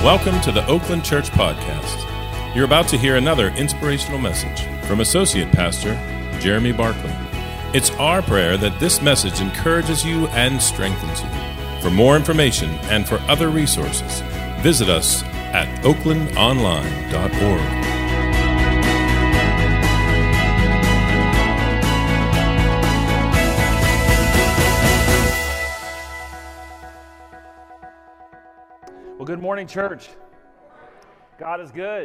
Welcome to the Oakland Church Podcast. You're about to hear another inspirational message from Associate Pastor Jeremy Barkley. It's our prayer that this message encourages you and strengthens you. For more information and for other resources, visit us at oaklandonline.org. Well, good morning, church. God is good,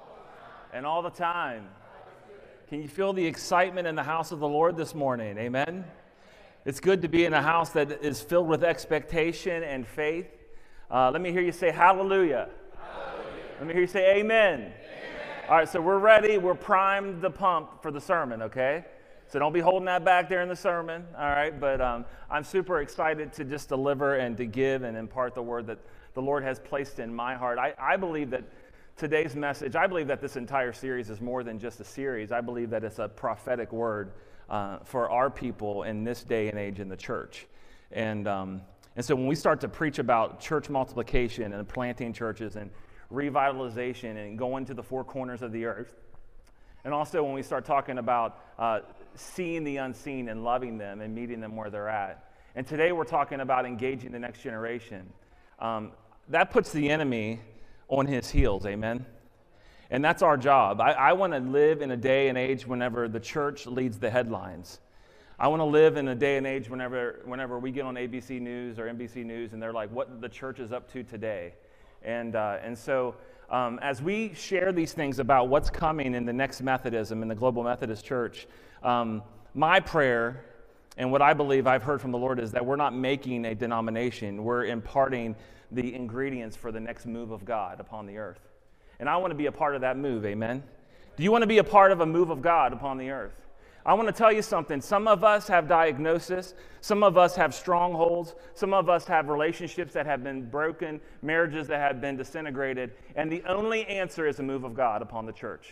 and all the time. Can you feel the excitement in the house of the Lord this morning? Amen? It's good to be in a house that is filled with expectation and faith. Let me hear you say hallelujah. Hallelujah. Let me hear you say amen. Amen. All right, so we're ready. We're primed the pump for the sermon, okay? So don't be holding that back there in the sermon, all right? But I'm super excited to just deliver and to give and impart the word that the Lord has placed in my heart. I believe that today's message, I believe that this entire series is more than just a series. I believe that it's a prophetic word for our people in this day and age in the church. And so when we start to preach about church multiplication and planting churches and revitalization and going to the four corners of the earth, and also when we start talking about seeing the unseen and loving them and meeting them where they're at. And today we're talking about engaging the next generation. That puts the enemy on his heels, amen? And that's our job. I want to live in a day and age whenever the church leads the headlines. I want to live in a day and age whenever we get on ABC News or NBC News and they're like, what the church is up to today. And so as we share these things about what's coming in the next Methodism, in the Global Methodist Church, my prayer and what I believe I've heard from the Lord is that we're not making a denomination. We're imparting the ingredients for the next move of God upon the earth. And I want to be a part of that move, amen? Do you want to be a part of a move of God upon the earth? I want to tell you something. Some of us have diagnosis. Some of us have strongholds. Some of us have relationships that have been broken, marriages that have been disintegrated. And the only answer is a move of God upon the church.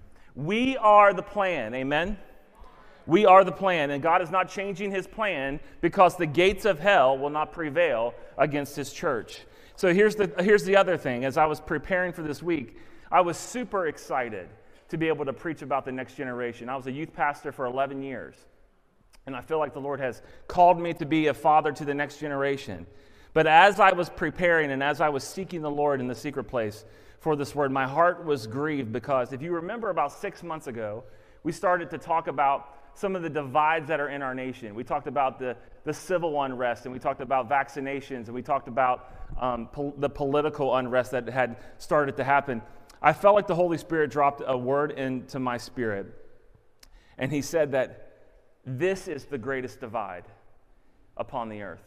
We are the plan, amen? We are the plan, and God is not changing his plan because the gates of hell will not prevail against his church. So here's the other thing. As I was preparing for this week, I was super excited to be able to preach about the next generation. I was a youth pastor for 11 years, and I feel like the Lord has called me to be a father to the next generation. But as I was preparing and as I was seeking the Lord in the secret place for this word, my heart was grieved because if you remember about 6 months ago, we started to talk about some of the divides that are in our nation. We talked about the civil unrest, and we talked about vaccinations, and we talked about the political unrest that had started to happen. I felt like the Holy Spirit dropped a word into my spirit, and he said that this is the greatest divide upon the earth.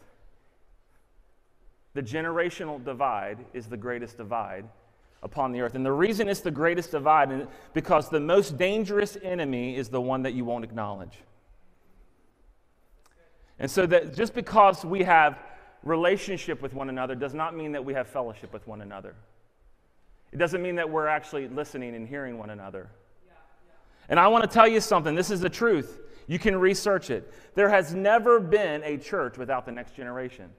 The generational divide is the greatest divide upon the earth. And the reason it's the greatest divide is because the most dangerous enemy is the one that you won't acknowledge. And so that just because we have relationship with one another does not mean that we have fellowship with one another. It doesn't mean that we're actually listening and hearing one another. And I want to tell you something. This is the truth. You can research it. There has never been a church without the next generation.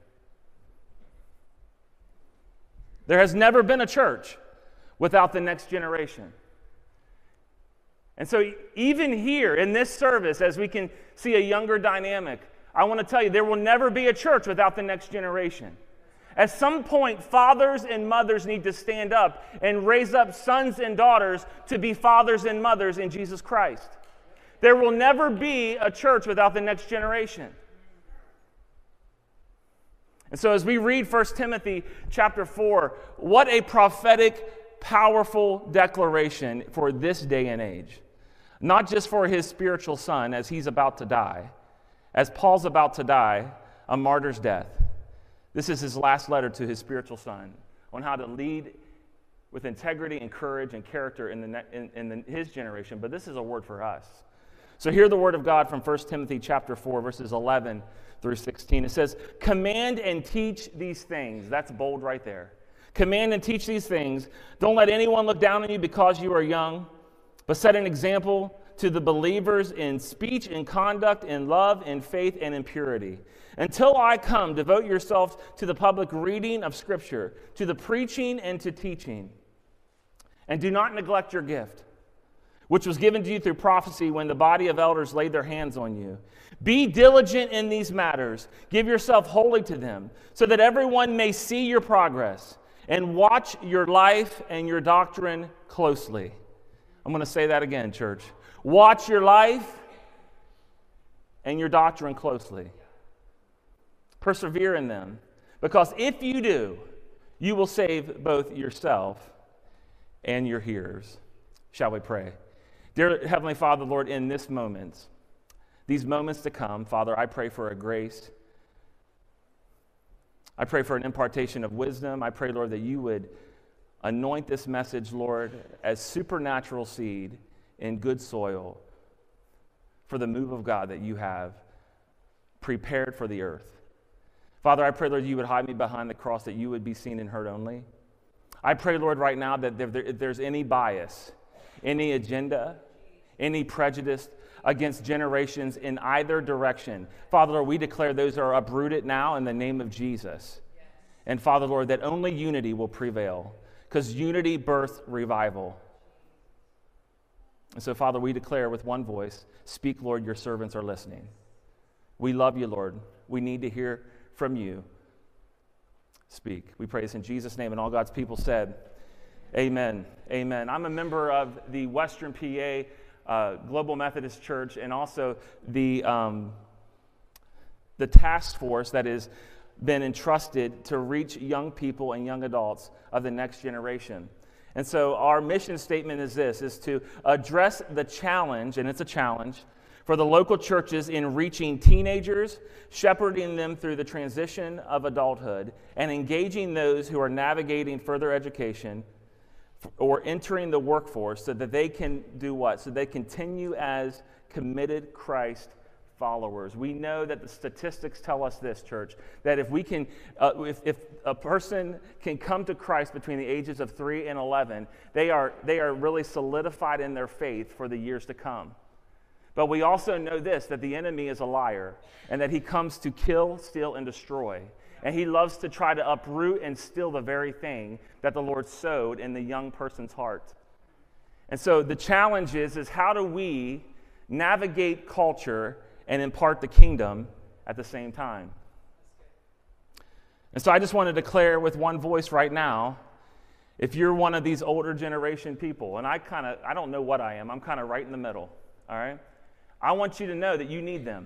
There has never been a church without the next generation. And so even here in this service, as we can see a younger dynamic, I want to tell you, there will never be a church without the next generation. At some point, fathers and mothers need to stand up and raise up sons and daughters to be fathers and mothers in Jesus Christ. There will never be a church without the next generation. And so as we read 1 Timothy chapter 4, what a prophetic, powerful declaration for this day and age. Not just for his spiritual son as he's about to die. As Paul's about to die, a martyr's death. This is his last letter to his spiritual son on how to lead with integrity and courage and character in his generation. But this is a word for us. So hear the word of God from 1 Timothy chapter 4, verses 11 through 16. It says, "Command and teach these things." That's bold right there. Command and teach these things. Don't let anyone look down on you because you are young, but set an example to the believers in speech and conduct, in love, in faith, and in purity. Until I come, devote yourselves to the public reading of Scripture, to the preaching and to teaching. And do not neglect your gift, which was given to you through prophecy when the body of elders laid their hands on you. Be diligent in these matters. Give yourself wholly to them, so that everyone may see your progress and watch your life and your doctrine closely. I'm going to say that again, church. Watch your life and your doctrine closely. Persevere in them, because if you do, you will save both yourself and your hearers. Shall we pray? Dear Heavenly Father, Lord, in this moment, these moments to come, Father, I pray for a grace. I pray for an impartation of wisdom. I pray, Lord, that you would anoint this message, Lord, as supernatural seed in good soil for the move of God that you have prepared for the earth. Father, I pray, Lord, you would hide me behind the cross, that you would be seen and heard only. I pray, Lord, right now that if there's any bias, any agenda, any prejudice against generations in either direction, Father, Lord, we declare those are uprooted now in the name of Jesus. And Father, Lord, that only unity will prevail, because unity births revival. And so, Father, we declare with one voice, speak, Lord, your servants are listening. We love you, Lord. We need to hear from you. Speak. We pray this in Jesus' name, and all God's people said, amen. Amen. I'm a member of the Western PA Global Methodist Church, and also the task force that has been entrusted to reach young people and young adults of the next generation. And so our mission statement is this, is to address the challenge, and it's a challenge, for the local churches in reaching teenagers, shepherding them through the transition of adulthood, and engaging those who are navigating further education or entering the workforce so that they can do what? So they continue as committed Christ followers. We know that the statistics tell us this, church, that if we can, if a person can come to Christ between the ages of 3 and 11, they are really solidified in their faith for the years to come. But we also know this, that the enemy is a liar, and that he comes to kill, steal, and destroy. And he loves to try to uproot and steal the very thing that the Lord sowed in the young person's heart. And so the challenge is how do we navigate culture and impart the kingdom at the same time? And so I just want to declare with one voice right now, if you're one of these older generation people, and I don't know what I am, I'm kind of right in the middle, all right? I want you to know that you need them.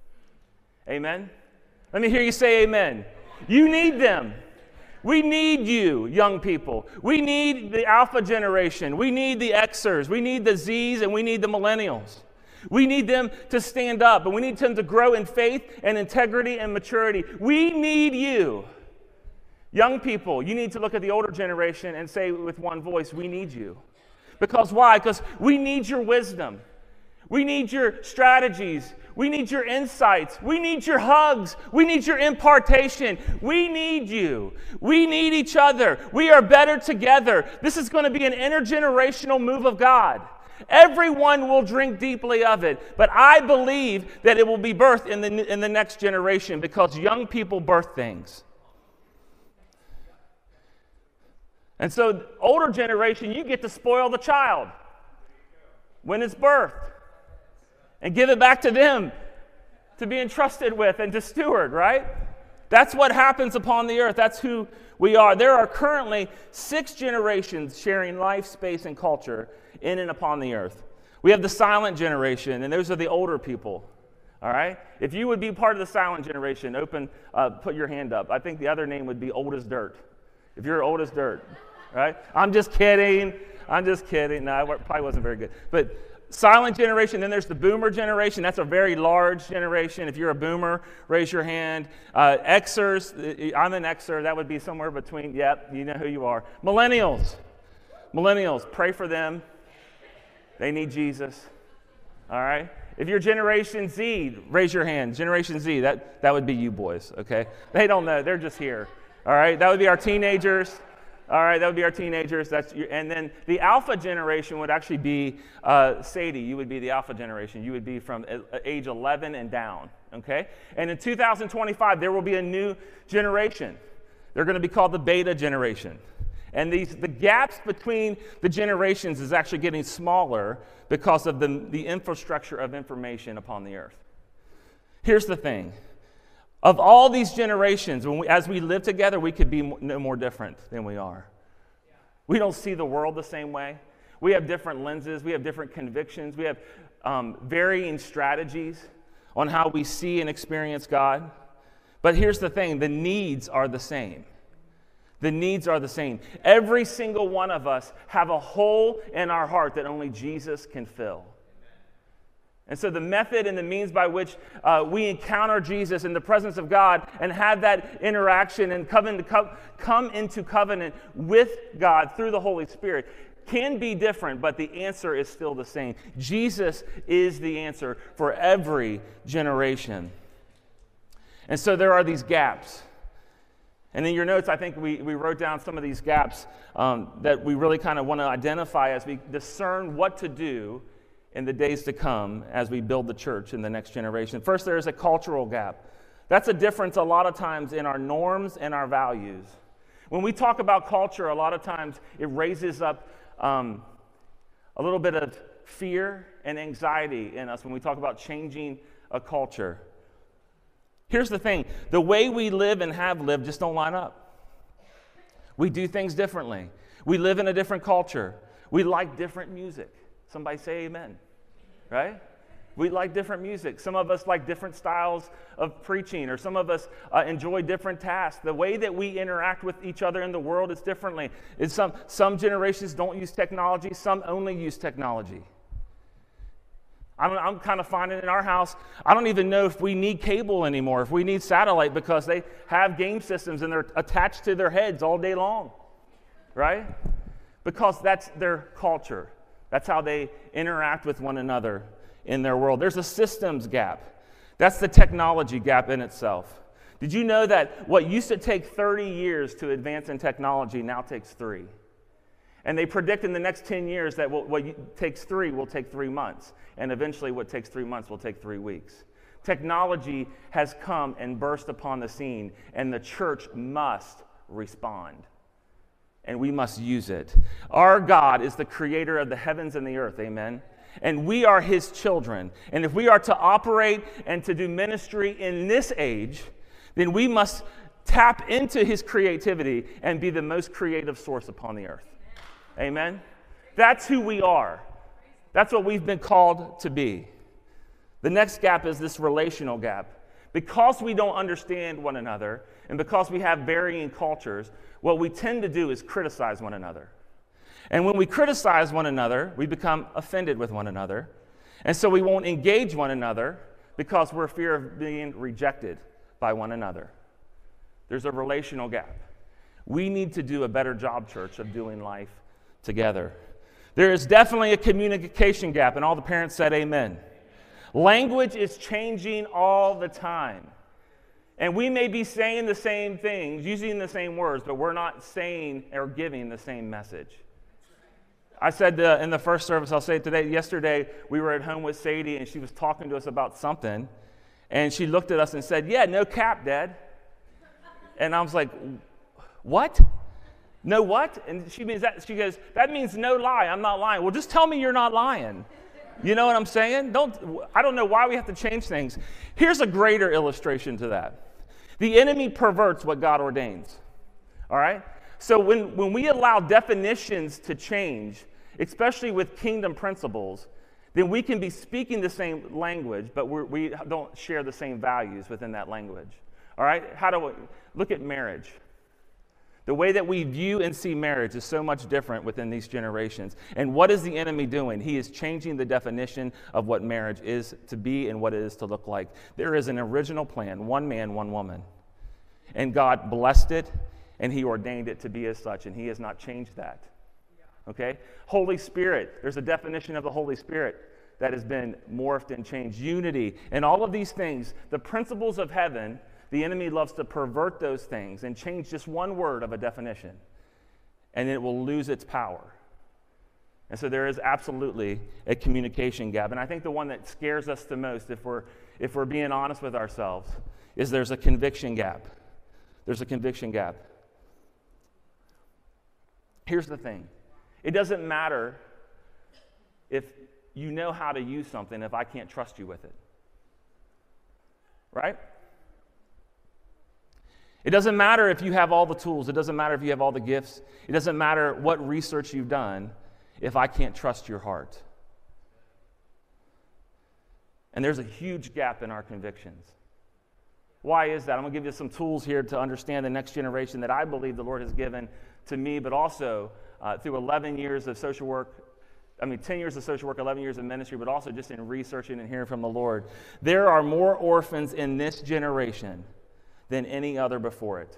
Amen? Let me hear you say amen. You need them. We need you, young people. We need the Alpha generation. We need the Xers. We need the Zs, and we need the Millennials. We need them to stand up, and we need them to grow in faith and integrity and maturity. We need you. Young people, you need to look at the older generation and say with one voice, we need you. Because why? Because we need your wisdom. We need your strategies. We need your insights. We need your hugs. We need your impartation. We need you. We need each other. We are better together. This is going to be an intergenerational move of God. Everyone will drink deeply of it, but I believe that it will be birthed in the next generation, because young people birth things. And so, older generation, you get to spoil the child when it's birthed and give it back to them to be entrusted with and to steward, right? That's what happens upon the earth. That's who we are. There are currently 6 generations sharing life, space, and culture in and upon the earth. We have the silent generation, and those are the older people, all right? If you would be part of the silent generation, put your hand up. I think the other name would be old as dirt. If you're old as dirt, right? I'm just kidding. No, it probably wasn't very good. But silent generation, then there's the boomer generation. That's a very large generation. If you're a boomer, raise your hand. Xers, I'm an Xer. That would be somewhere between, yep, you know who you are. Millennials, pray for them. They need Jesus. All right? If you're Generation Z, raise your hand. Generation Z, that would be you boys, okay? They don't know. They're just here. All right? That would be our teenagers. All right, that would be our teenagers. And then the alpha generation would actually be Sadie. You would be the alpha generation. You would be from age 11 and down, okay? And in 2025, there will be a new generation. They're going to be called the beta generation. And the gaps between the generations is actually getting smaller because of the infrastructure of information upon the earth. Here's the thing. Of all these generations, as we live together, we could be no more different than we are. We don't see the world the same way. We have different lenses. We have different convictions. We have varying strategies on how we see and experience God. But here's the thing. The needs are the same. The needs are the same. Every single one of us have a hole in our heart that only Jesus can fill. And so the method and the means by which we encounter Jesus in the presence of God and have that interaction and come into covenant with God through the Holy Spirit can be different, but the answer is still the same. Jesus is the answer for every generation. And so there are these gaps. And in your notes, I think we wrote down some of these gaps that we really kind of want to identify as we discern what to do in the days to come as we build the church in the next generation. First, there is a cultural gap. That's a difference a lot of times in our norms and our values. When we talk about culture, a lot of times it raises up a little bit of fear and anxiety in us when we talk about changing a culture. Here's the thing. The way we live and have lived just don't line up. We do things differently. We live in a different culture. We like different music. Somebody say amen, right? We like different music. Some of us like different styles of preaching, or some of us enjoy different tasks. The way that we interact with each other in the world is differently. Some generations don't use technology. Some only use technology. I'm kind of finding in our house, I don't even know if we need cable anymore, if we need satellite, because they have game systems and they're attached to their heads all day long, right? Because that's their culture. That's how they interact with one another in their world. There's a systems gap. That's the technology gap in itself. Did you know that what used to take 30 years to advance in technology now takes 3? And they predict in the next 10 years that what takes 3 will take 3 months. And eventually what takes 3 months will take 3 weeks. Technology has come and burst upon the scene, and the church must respond. And we must use it. Our God is the creator of the heavens and the earth, amen? And we are his children. And if we are to operate and to do ministry in this age, then we must tap into his creativity and be the most creative source upon the earth. Amen? That's who we are. That's what we've been called to be. The next gap is this relational gap. Because we don't understand one another, and because we have varying cultures, what we tend to do is criticize one another. And when we criticize one another, we become offended with one another. And so we won't engage one another because we're fear of being rejected by one another. There's a relational gap. We need to do a better job, church, of doing life together. There is definitely a communication gap, and all the parents said amen. Language is changing all the time. And we may be saying the same things, using the same words, but we're not saying or giving the same message. I said in the first service, I'll say it today, yesterday we were at home with Sadie and she was talking to us about something. And she looked at us and said, "Yeah, no cap, Dad." And I was like, "What? No what?" And she goes, "That means no lie. I'm not lying." Well, just tell me you're not lying. You know what I'm saying? I don't know why we have to change things. Here's a greater illustration to that. The enemy perverts what God ordains. All right? So when we allow definitions to change, especially with kingdom principles, then we can be speaking the same language, but we don't share the same values within that language. All right? How do we look at marriage? The way that we view and see marriage is so much different within these generations. And what is the enemy doing? He is changing the definition of what marriage is to be and what it is to look like. There is an original plan, one man, one woman. And God blessed it, and he ordained it to be as such, and he has not changed that. Okay? Holy Spirit, there's a definition of the Holy Spirit that has been morphed and changed. Unity, and all of these things, the principles of heaven. The enemy loves to pervert those things and change just one word of a definition. and it will lose its power. And so there is absolutely a communication gap. And I think the one that scares us the most, if we're being honest with ourselves, is there's a conviction gap. There's a conviction gap. Here's the thing. It doesn't matter if you know how to use something if I can't trust you with it. Right? It doesn't matter if you have all the tools. It doesn't matter if you have all the gifts. It doesn't matter what research you've done if I can't trust your heart. And there's a huge gap in our convictions. Why is that? I'm going to give you some tools here to understand the next generation that I believe the Lord has given to me, but also through 11 years of social work, 10 years of social work, 11 years of ministry, but also just in researching and hearing from the Lord. There are more orphans in this generation than any other before it.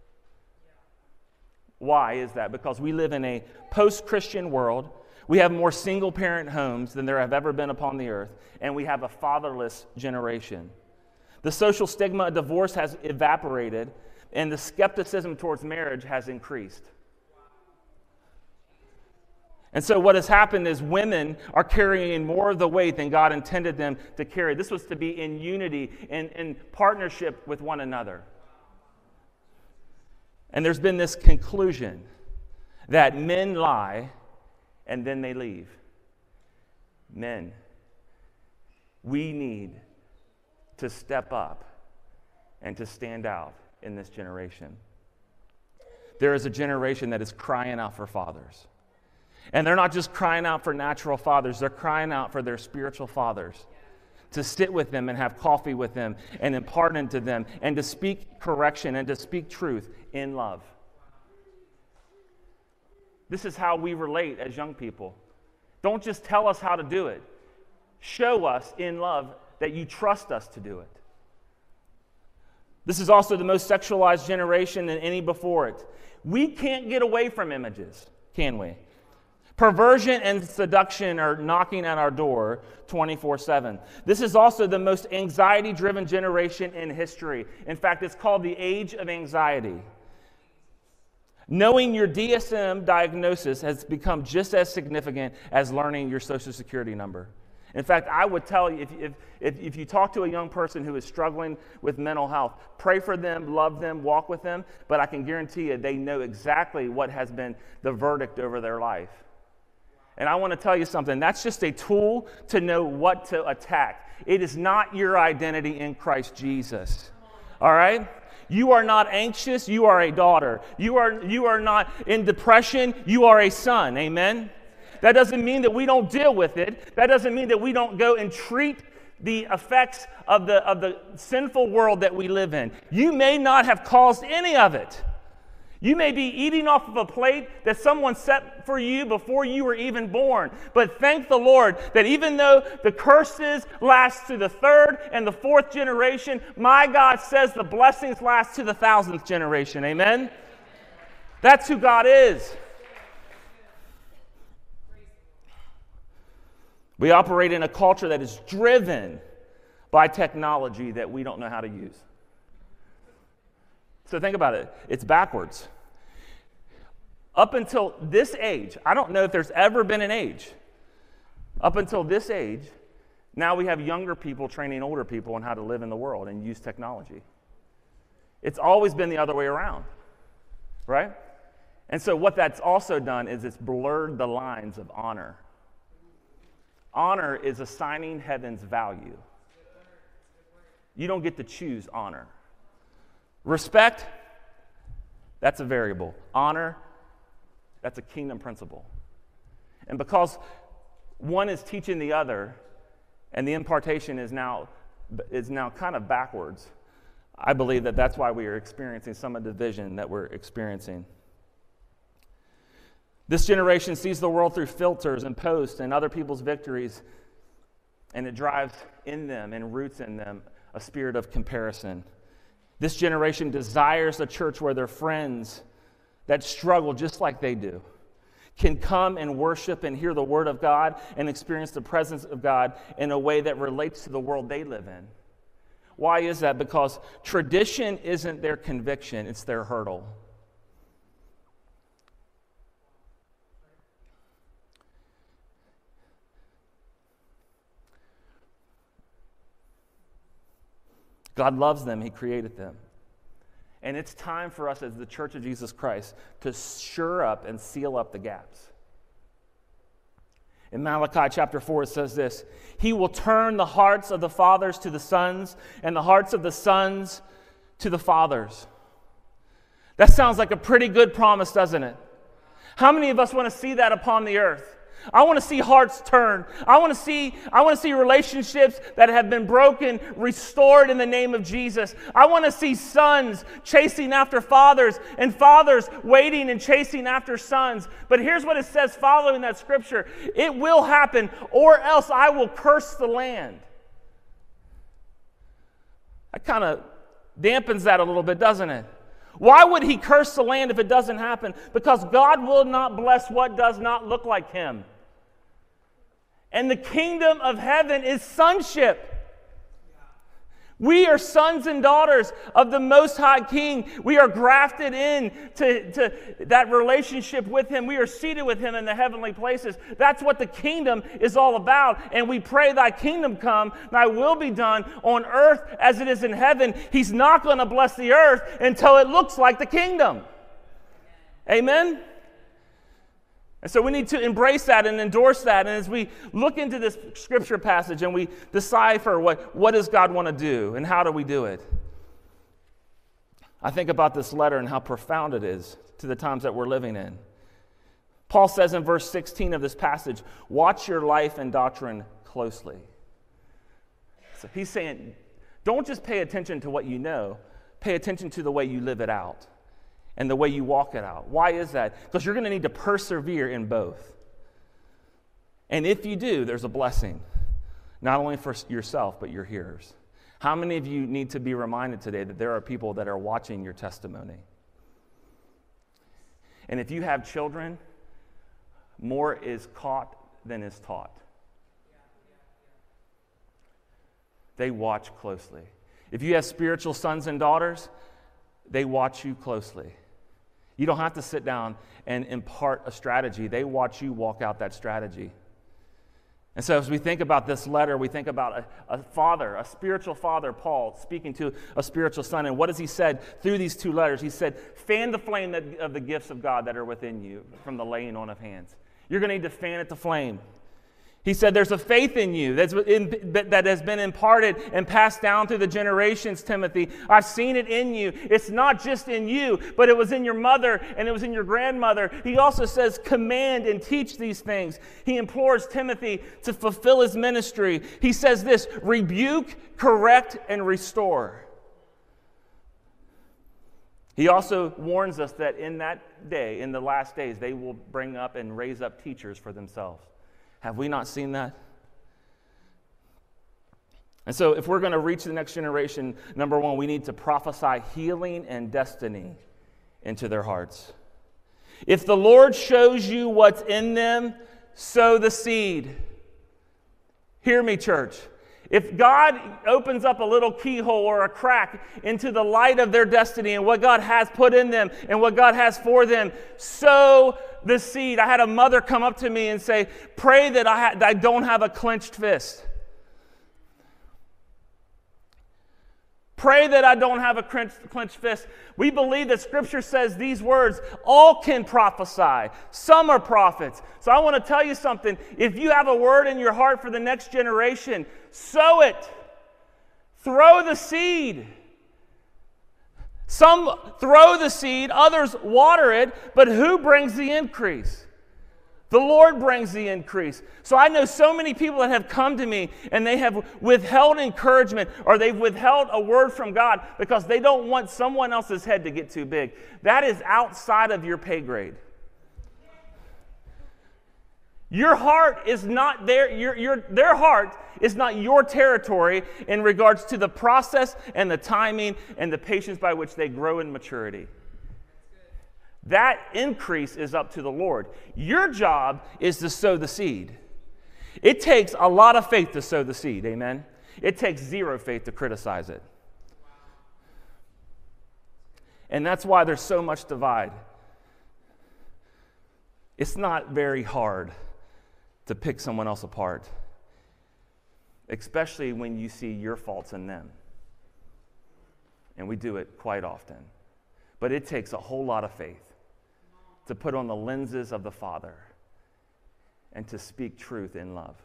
Why is that? Because we live in a post-Christian world. We have more single-parent homes than there have ever been upon the earth, and we have a fatherless generation. The social stigma of divorce has evaporated, and the skepticism towards marriage has increased. And so what has happened is women are carrying more of the weight than God intended them to carry. This was to be in unity, in partnership with one another. And there's been this conclusion that men lie and then they leave. Men, we need to step up and to stand out in this generation. There is a generation that is crying out for fathers. And they're not just crying out for natural fathers, they're crying out for their spiritual fathers. To sit with them and have coffee with them and impart into them and to speak correction and to speak truth in love. This is how we relate as young people. Don't just tell us how to do it. Show us in love that you trust us to do it. This is also the most sexualized generation than any before it. We can't get away from images, can we? Perversion and seduction are knocking at our door 24/7. This is also the most anxiety-driven generation in history. In fact, it's called the age of anxiety. Knowing your DSM diagnosis has become just as significant as learning your Social Security number. In fact, I would tell you, if you talk to a young person who is struggling with mental health, pray for them, love them, walk with them, but I can guarantee you they know exactly what has been the verdict over their life. And I want to tell you something. That's just a tool to know what to attack. It is not your identity in Christ Jesus. All right? You are not anxious. You are a daughter. You are not in depression. You are a son. Amen? That doesn't mean that we don't deal with it. That doesn't mean that we don't go and treat the effects of the sinful world that we live in. You may not have caused any of it. You may be eating off of a plate that someone set for you before you were even born. But thank the Lord that even though the curses last to the third and the fourth generation, my God says the blessings last to the 1,000th generation. Amen? That's who God is. We operate in a culture that is driven by technology that we don't know how to use. So think about it. It's backwards. Up until this age, I don't know if there's ever been an age. Up until this age, now we have younger people training older people on how to live in the world and use technology. It's always been the other way around, right? And so what that's also done is it's blurred the lines of honor. Honor is assigning heaven's value. You don't get to choose honor. Respect, that's a variable. Honor, that's a kingdom principle. And because one is teaching the other, and the impartation is now kind of backwards, I believe that that's why we are experiencing some of the division that we're experiencing. This generation sees the world through filters and posts and other people's victories, and it drives in them and roots in them a spirit of comparison. This generation desires a church where their friends that struggle just like they do can come and worship and hear the word of God and experience the presence of God in a way that relates to the world they live in. Why is that? Because tradition isn't their conviction, it's their hurdle. God loves them. He created them. And it's time for us as the Church of Jesus Christ to shore up and seal up the gaps. In Malachi chapter 4, it says this: He will turn the hearts of the fathers to the sons, and the hearts of the sons to the fathers. That sounds like a pretty good promise, doesn't it? How many of us want to see that upon the earth? I want to see hearts turn. I want to see relationships that have been broken restored in the name of Jesus. I want to see sons chasing after fathers and fathers waiting and chasing after sons. But here's what it says following that scripture: it will happen, or else I will curse the land. That kind of dampens that a little bit, doesn't it? Why would he curse the land if it doesn't happen? Because God will not bless what does not look like him. And the kingdom of heaven is sonship. We are sons and daughters of the Most High King. We are grafted in to that relationship with him. We are seated with him in the heavenly places. That's what the kingdom is all about. And we pray, thy kingdom come, thy will be done on earth as it is in heaven. He's not going to bless the earth until it looks like the kingdom. Amen? And so we need to embrace that and endorse that. And as we look into this scripture passage and we decipher what does God want to do and how do we do it, I think about this letter and how profound it is to the times that we're living in. Paul says in verse 16 of this passage, watch your life and doctrine closely. So he's saying, don't just pay attention to what you know, pay attention to the way you live it out. And the way you walk it out. Why is that? Because you're going to need to persevere in both. And if you do, there's a blessing, not only for yourself, but your hearers. How many of you need to be reminded today that there are people that are watching your testimony? And if you have children, more is caught than is taught. They watch closely. If you have spiritual sons and daughters, they watch you closely. You don't have to sit down and impart a strategy. They watch you walk out that strategy. And so as we think about this letter, we think about a father, a spiritual father, Paul, speaking to a spiritual son. And what has he said through these two letters? He said, fan the flame of the gifts of God that are within you from the laying on of hands. You're going to need to fan it to flame. He said there's a faith in you that has been imparted and passed down through the generations, Timothy. I've seen it in you. It's not just in you, but it was in your mother and it was in your grandmother. He also says command and teach these things. He implores Timothy to fulfill his ministry. He says this, rebuke, correct, and restore. He also warns us that in that day, in the last days, they will bring up and raise up teachers for themselves. Have we not seen that? And so if we're going to reach the next generation, number one, we need to prophesy healing and destiny into their hearts. If the Lord shows you what's in them, sow the seed. Hear me, church. If God opens up a little keyhole or a crack into the light of their destiny and what God has put in them and what God has for them, sow the seed. I had a mother come up to me and say, pray that I don't have a clenched fist. Pray that I don't have a clenched fist. We believe that Scripture says these words, all can prophesy. Some are prophets. So I want to tell you something. If you have a word in your heart for the next generation, sow it. Throw the seed. Some throw the seed, others water it, but who brings the increase? The Lord brings the increase. So I know so many people that have come to me and they have withheld encouragement or they've withheld a word from God because they don't want someone else's head to get too big. That is outside of your pay grade. Your heart is not their heart is not your territory in regards to the process and the timing and the patience by which they grow in maturity. That increase is up to the Lord. Your job is to sow the seed. It takes a lot of faith to sow the seed, amen? It takes zero faith to criticize it. And that's why there's so much divide. It's not very hard to pick someone else apart, especially when you see your faults in them. And we do it quite often. But it takes a whole lot of faith to put on the lenses of the Father and to speak truth in love.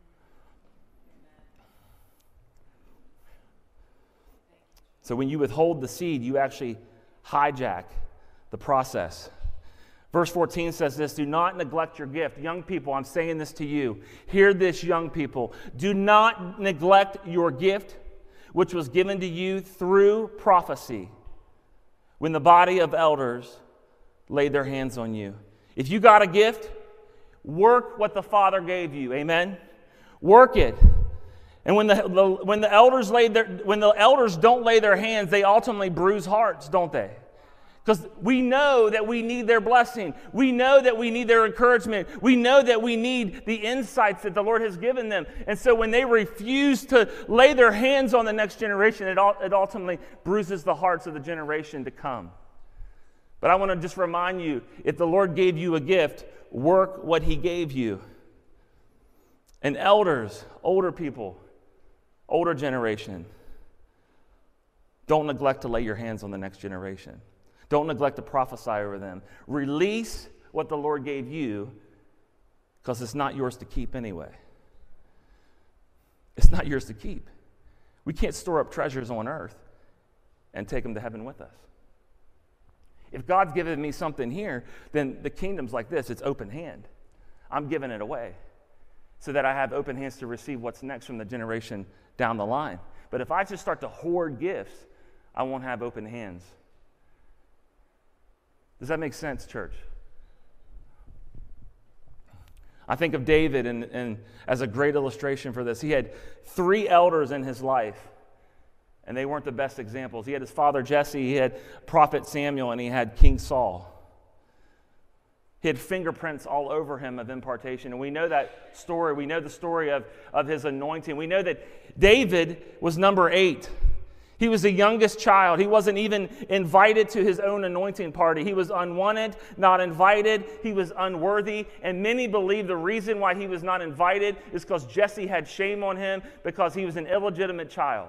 So when you withhold the seed, you actually hijack the process. Verse 14 says this, do not neglect your gift. Young people, I'm saying this to you. Hear this, young people. Do not neglect your gift, which was given to you through prophecy, when the body of elders laid their hands on you. If you got a gift, work what the Father gave you. Amen? Work it. And when the elders don't lay their hands, they ultimately bruise hearts, don't they? Because we know that we need their blessing. We know that we need their encouragement. We know that we need the insights that the Lord has given them. And so when they refuse to lay their hands on the next generation, it ultimately bruises the hearts of the generation to come. But I want to just remind you, if the Lord gave you a gift, work what He gave you. And elders, older people, older generation, don't neglect to lay your hands on the next generation. Don't neglect to prophesy over them. Release what the Lord gave you, because it's not yours to keep anyway. It's not yours to keep. We can't store up treasures on earth and take them to heaven with us. If God's given me something here, then the kingdom's like this. It's open hand. I'm giving it away so that I have open hands to receive what's next from the generation down the line. But if I just start to hoard gifts, I won't have open hands. Does that make sense, church? I think of David and as a great illustration for this. He had 3 elders in his life, and they weren't the best examples. He had his father Jesse, he had prophet Samuel, and he had King Saul. He had fingerprints all over him of impartation. And we know that story. We know the story of his anointing. We know that David was number 8. He was the youngest child. He wasn't even invited to his own anointing party. He was unwanted, not invited. He was unworthy. And many believe the reason why he was not invited is because Jesse had shame on him because he was an illegitimate child.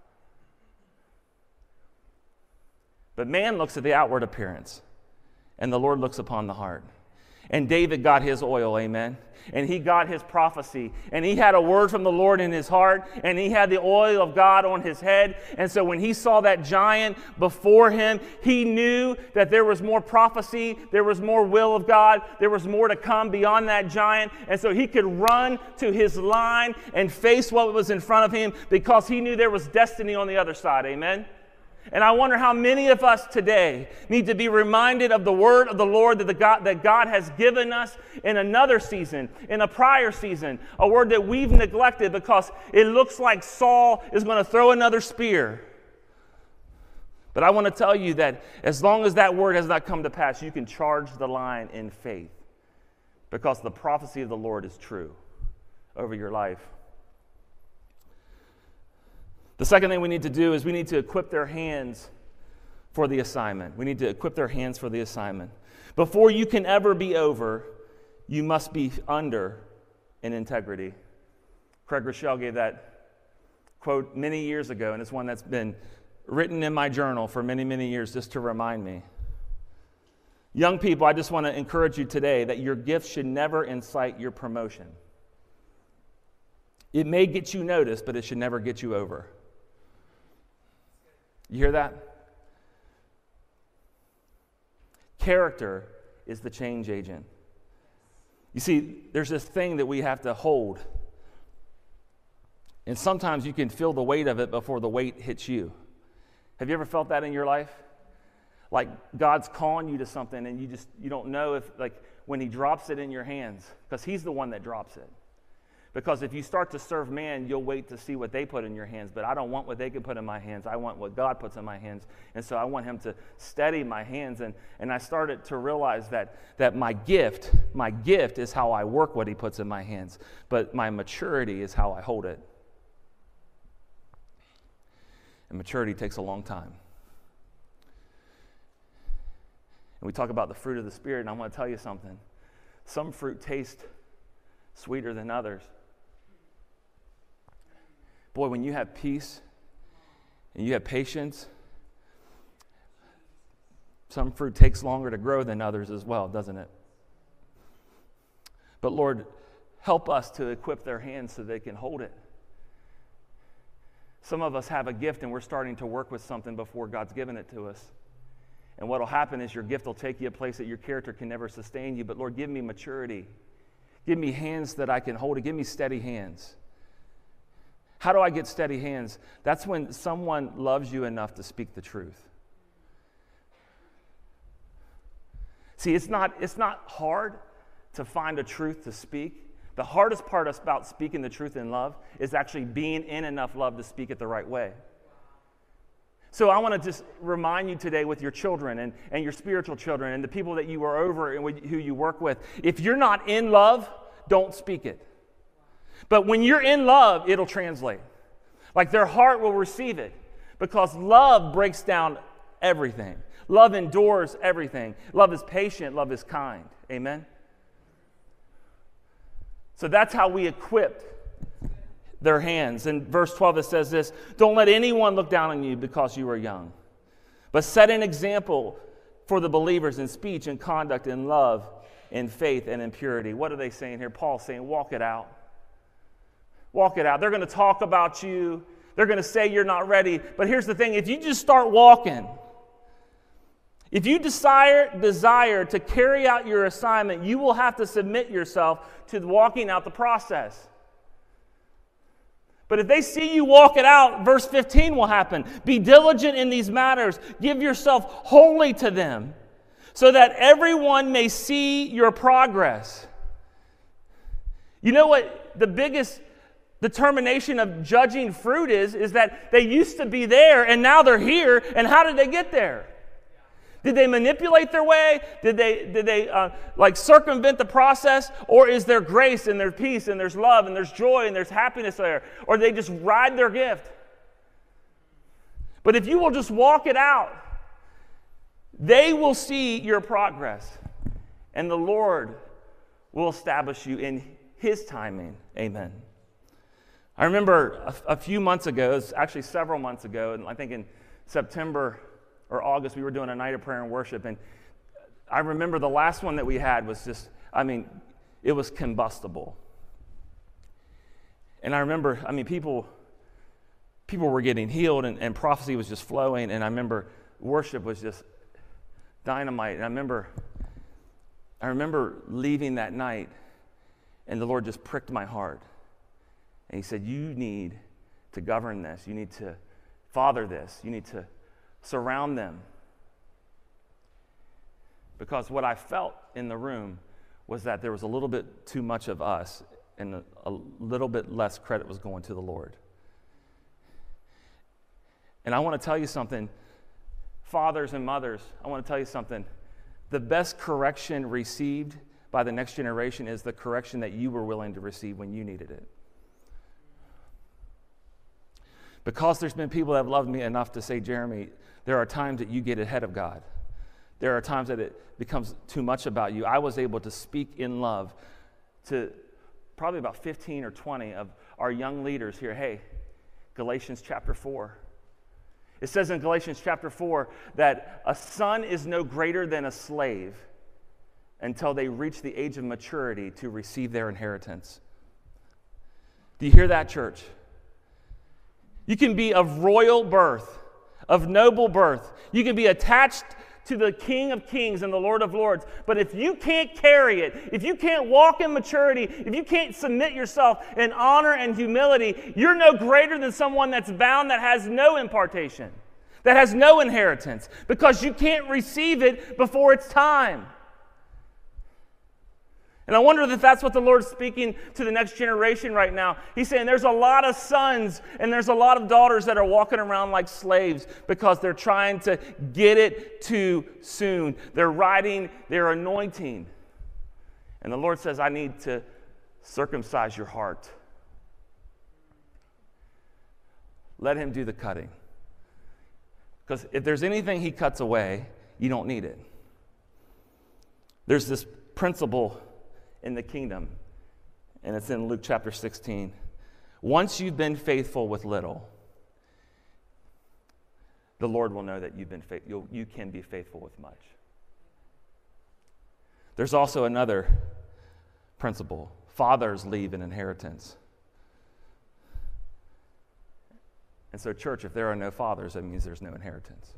But man looks at the outward appearance, and the Lord looks upon the heart. And David got his oil, amen. And he got his prophecy. And he had a word from the Lord in his heart. And he had the oil of God on his head. And so when he saw that giant before him, he knew that there was more prophecy. There was more will of God. There was more to come beyond that giant. And so he could run to his line and face what was in front of him because he knew there was destiny on the other side, amen. And I wonder how many of us today need to be reminded of the word of the Lord that God has given us in another season, in a prior season, a word that we've neglected because it looks like Saul is going to throw another spear. But I want to tell you that as long as that word has not come to pass, you can charge the line in faith because the prophecy of the Lord is true over your life. The second thing we need to do is we need to equip their hands for the assignment. We need to equip their hands for the assignment. Before you can ever be over, you must be under in integrity. Craig Rochelle gave that quote many years ago, and it's one that's been written in my journal for many, many years just to remind me. Young people, I just want to encourage you today that your gifts should never incite your promotion. It may get you noticed, but it should never get you over. You hear that? Character is the change agent. You see, there's this thing that we have to hold. And sometimes you can feel the weight of it before the weight hits you. Have you ever felt that in your life? Like God's calling you to something and you don't know if, like, when He drops it in your hands, because He's the one that drops it. Because if you start to serve man, you'll wait to see what they put in your hands. But I don't want what they can put in my hands. I want what God puts in my hands. And so I want Him to steady my hands. And I started to realize that my gift is how I work what He puts in my hands. But my maturity is how I hold it. And maturity takes a long time. And we talk about the fruit of the Spirit, and I want to tell you something. Some fruit taste sweeter than others. Boy, when you have peace and you have patience Some fruit takes longer to grow than others as well, doesn't it? But Lord, help us to equip their hands so they can hold it. Some of us have a gift and we're starting to work with something before God's given it to us. And what will happen is your gift will take you a place that your character can never sustain you. But Lord, give me maturity. Give me hands that I can hold it. Give me steady hands. How do I get steady hands? That's when someone loves you enough to speak the truth. See, it's not hard to find a truth to speak. The hardest part about speaking the truth in love is actually being in enough love to speak it the right way. So I want to just remind you today with your children and your spiritual children and the people that you are over and who you work with, if you're not in love, don't speak it. But when you're in love, it'll translate. Like their heart will receive it because love breaks down everything. Love endures everything. Love is patient. Love is kind. Amen? So that's how we equip their hands. In verse 12 it says this, don't let anyone look down on you because you are young, but set an example for the believers in speech and conduct, in love, in faith, and in purity. What are they saying here? Paul's saying, walk it out. Walk it out. They're going to talk about you. They're going to say you're not ready. But here's the thing. If you just start walking, if you desire to carry out your assignment, you will have to submit yourself to walking out the process. But if they see you walk it out, verse 15 will happen. Be diligent in these matters. Give yourself wholly to them, so that everyone may see your progress. You know what the biggest determination of judging fruit is that they used to be there and now they're here. And how did they get there? Did they manipulate their way? Did they circumvent the process? Or is there grace and there's peace and there's love and there's joy and there's happiness there? Or do they just ride their gift? But if you will just walk it out, they will see your progress. And the Lord will establish you in His timing. Amen. I remember a few months ago, it was actually several months ago, and I think in September or August, we were doing a night of prayer and worship, and I remember the last one that we had was just, it was combustible. And I remember, people were getting healed, and prophecy was just flowing, and I remember worship was just dynamite. And I remember leaving that night, and the Lord just pricked my heart. And He said, you need to govern this. You need to father this. You need to surround them. Because what I felt in the room was that there was a little bit too much of us and a little bit less credit was going to the Lord. And I want to tell you something, fathers and mothers, I want to tell you something. The best correction received by the next generation is the correction that you were willing to receive when you needed it. Because there's been people that have loved me enough to say, Jeremy, there are times that you get ahead of God. There are times that it becomes too much about you. I was able to speak in love to probably about 15 or 20 of our young leaders here. Hey, Galatians chapter 4. It says in Galatians chapter 4 that a son is no greater than a slave until they reach the age of maturity to receive their inheritance. Do you hear that, church? You can be of royal birth, of noble birth. You can be attached to the King of Kings and the Lord of Lords. But if you can't carry it, if you can't walk in maturity, if you can't submit yourself in honor and humility, you're no greater than someone that's bound, that has no impartation, that has no inheritance, because you can't receive it before it's time. And I wonder if that's what the Lord's speaking to the next generation right now. He's saying there's a lot of sons and there's a lot of daughters that are walking around like slaves because they're trying to get it too soon. They're riding their anointing. And the Lord says, I need to circumcise your heart. Let Him do the cutting. Because if there's anything He cuts away, you don't need it. There's this principle in the kingdom, and it's in Luke chapter 16. Once you've been faithful with little, the Lord will know that you can be faithful with much. There's also another principle. Fathers leave an inheritance. And so, church, if there are no fathers, that means there's no inheritance.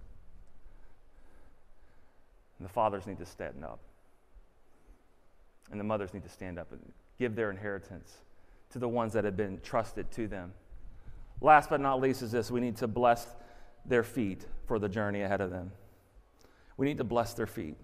And the fathers need to stand up. And the mothers need to stand up and give their inheritance to the ones that have been trusted to them. Last but not least is this: we need to bless their feet for the journey ahead of them. We need to bless their feet.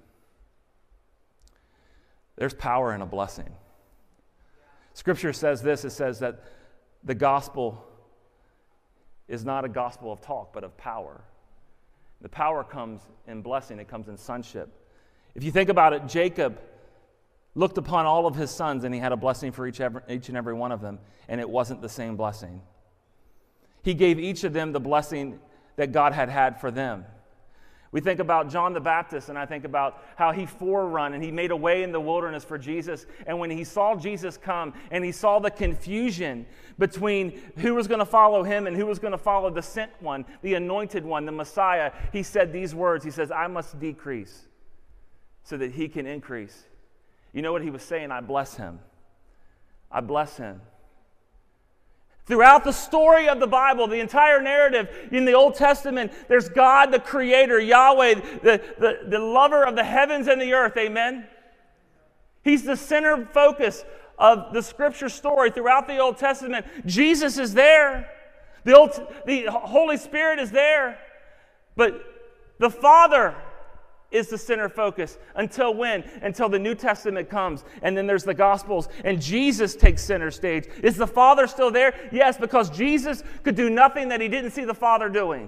There's power in a blessing. Scripture says this: it says that the gospel is not a gospel of talk, but of power. The power comes in blessing, it comes in sonship. If you think about it, Jacob looked upon all of his sons and he had a blessing for each and every one of them, and it wasn't the same blessing. He gave each of them the blessing that God had for them. We think about John the Baptist, and I think about how he forerun and he made a way in the wilderness for Jesus. And when he saw Jesus come and he saw the confusion between who was going to follow him and who was going to follow the sent one, the anointed one, the Messiah, he said these words. He says, "I must decrease so that he can increase." You know what he was saying? I bless him. I bless him. Throughout the story of the Bible, the entire narrative in the Old Testament, there's God, the Creator, Yahweh, the lover of the heavens and the earth, amen? He's the center focus of the Scripture story throughout the Old Testament. Jesus is there. The Holy Spirit is there. But the Father is the center focus. Until when? Until the New Testament comes. And then there's the Gospels. And Jesus takes center stage. Is the Father still there? Yes, because Jesus could do nothing that he didn't see the Father doing.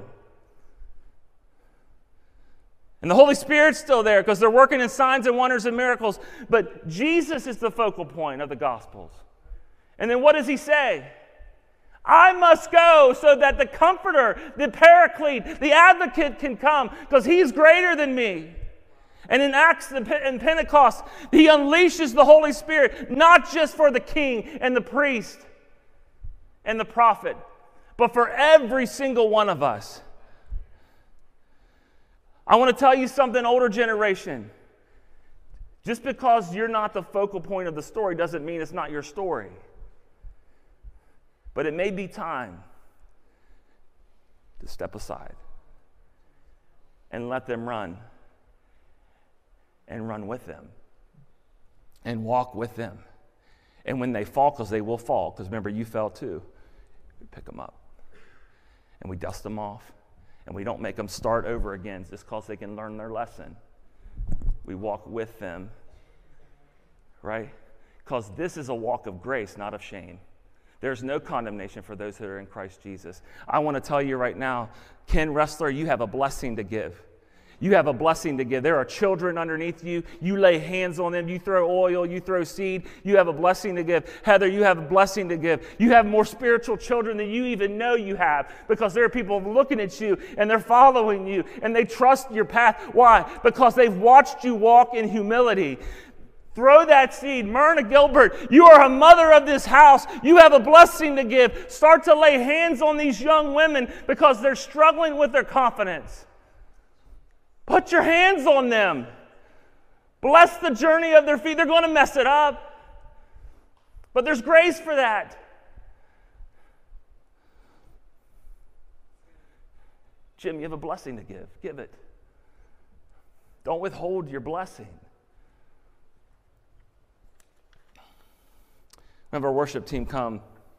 And the Holy Spirit's still there because they're working in signs and wonders and miracles. But Jesus is the focal point of the Gospels. And then what does he say? I must go so that the Comforter, the Paraclete, the Advocate can come because he's greater than me. And in Acts and Pentecost, he unleashes the Holy Spirit, not just for the king and the priest and the prophet, but for every single one of us. I want to tell you something, older generation. Just because you're not the focal point of the story doesn't mean it's not your story. But it may be time to step aside and let them run and run with them and walk with them. And when they fall, because they will fall, because remember, you fell too, we pick them up and we dust them off and we don't make them start over again just because they can learn their lesson. We walk with them, right? Because this is a walk of grace, not of shame. There's no condemnation for those that are in Christ Jesus. I want to tell you right now, Ken Wrestler, you have a blessing to give. You have a blessing to give. There are children underneath you. You lay hands on them. You throw oil. You throw seed. You have a blessing to give. Heather, you have a blessing to give. You have more spiritual children than you even know you have because there are people looking at you and they're following you and they trust your path. Why? Because they've watched you walk in humility. Throw that seed. Myrna Gilbert, you are a mother of this house. You have a blessing to give. Start to lay hands on these young women because they're struggling with their confidence. Put your hands on them. Bless the journey of their feet. They're going to mess it up. But there's grace for that. Jim, you have a blessing to give. Give it. Don't withhold your blessing. Have our worship team come.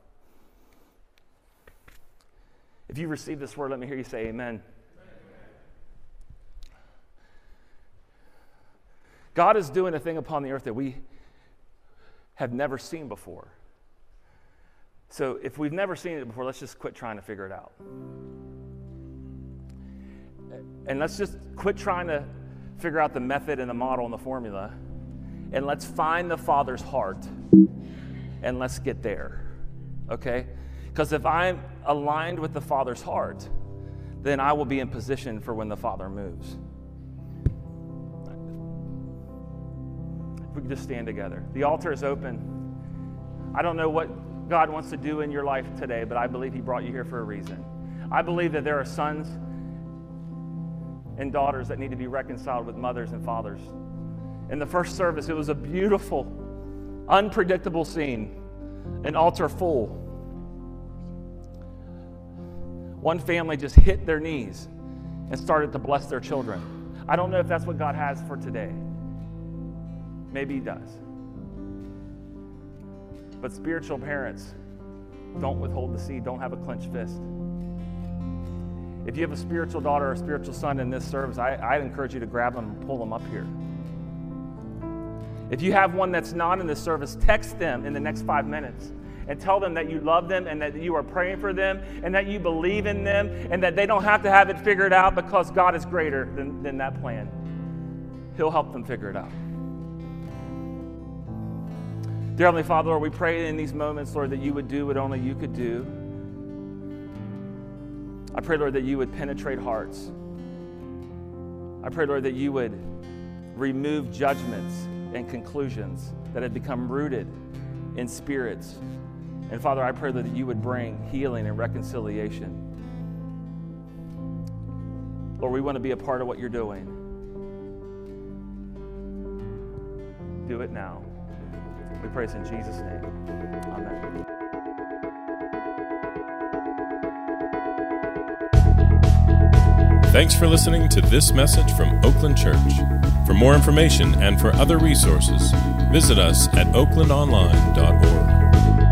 If you receive this word, let me hear you say amen. God is doing a thing upon the earth that we have never seen before. So if we've never seen it before, let's just quit trying to figure it out. And let's just quit trying to figure out the method and the model and the formula. And let's find the Father's heart. And let's get there, okay? Because if I'm aligned with the Father's heart, then I will be in position for when the Father moves. If we could just stand together. The altar is open. I don't know what God wants to do in your life today, but I believe He brought you here for a reason. I believe that there are sons and daughters that need to be reconciled with mothers and fathers. In the first service, it was a beautiful, unpredictable scene, an altar full. One family just hit their knees and started to bless their children. I don't know if that's what God has for today. Maybe He does. But spiritual parents, don't withhold the seed. Don't have a clenched fist. If you have a spiritual daughter or a spiritual son in this service, I'd encourage you to grab them and pull them up here. If you have one that's not in this service, text them in the next 5 minutes and tell them that you love them and that you are praying for them and that you believe in them and that they don't have to have it figured out because God is greater than that plan. He'll help them figure it out. Dear Heavenly Father, Lord, we pray in these moments, Lord, that you would do what only you could do. I pray, Lord, that you would penetrate hearts. I pray, Lord, that you would remove judgments and conclusions that have become rooted in spirits. And Father, I pray that you would bring healing and reconciliation. Lord, we want to be a part of what you're doing. Do it now. We pray this in Jesus' name. Amen. Thanks for listening to this message from Oakland Church. For more information and for other resources, visit us at oaklandonline.org.